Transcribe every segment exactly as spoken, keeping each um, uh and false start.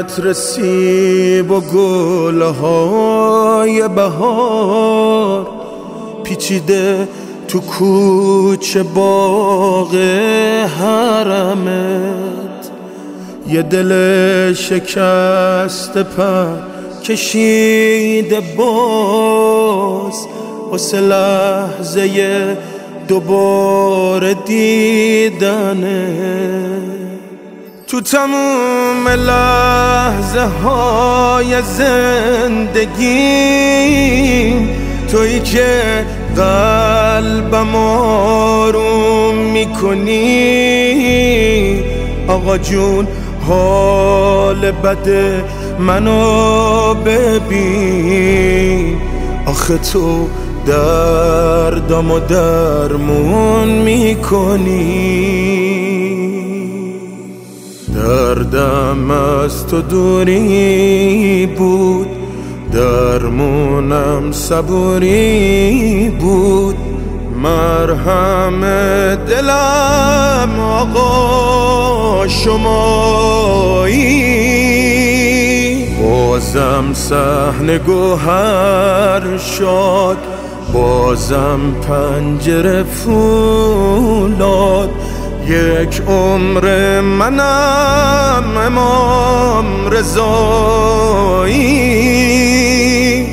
عطر سیب و گلهای بهار پیچیده تو کوچه باغ حرمت، یه دل شکسته پر کشیده باز واسه لحظه دوباره دیدنه. تو تموم لحظه های زندگی تویی که قلبم آروم میکنی. آقا جون حال بد منو ببین، آخه تو دردمو درمون میکنی. دردم از تو دوری بود، درمونم صبوری بود. مرهم دلم آقا شمایی. بازم صحنه گوهر شد، بازم پنجره فولاد. یک عمر منم امام رضایی.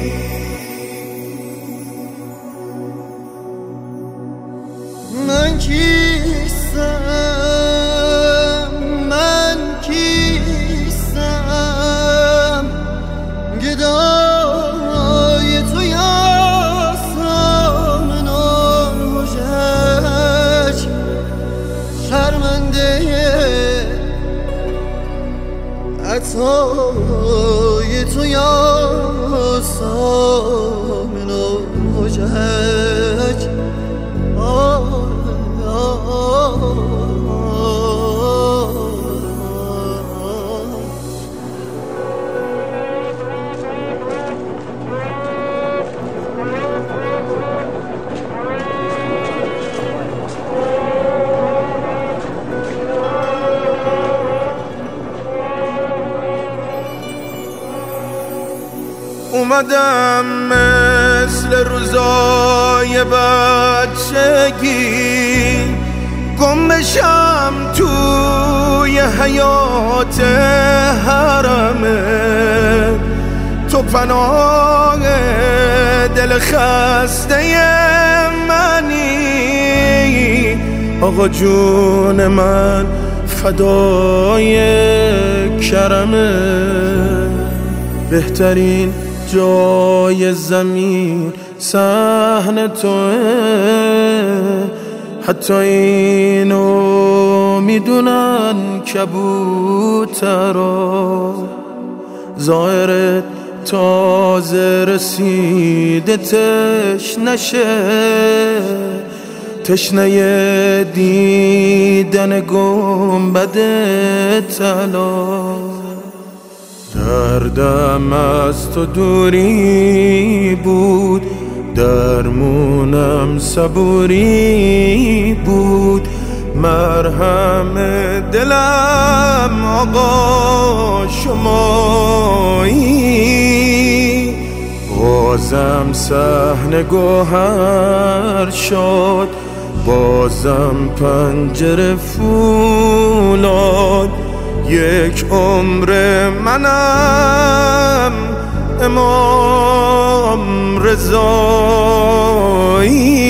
من کیستم، من کیستم، گدای تو یاسم نوشج، شرمنده عطای تو یاسم نوشج. اومدم مثل روزای بچگی گم بشم توی حیات حرمت. تو پناه دل خسته منی، آقا جون من فدای کرمت. بهترین جای زمین صحن توه، حتی اینو میدونن کبوترا. ظاهرت تازه رسیده تشنشه، تشنه دیدن گنبد طلا. دردم از تو دوری بود، درمونم صبوری بود. مرهم دلم آقا شمایی. بازم صحنه گوهر شد، بازم پنجره فولاد. یک عمر منم امام رضایی.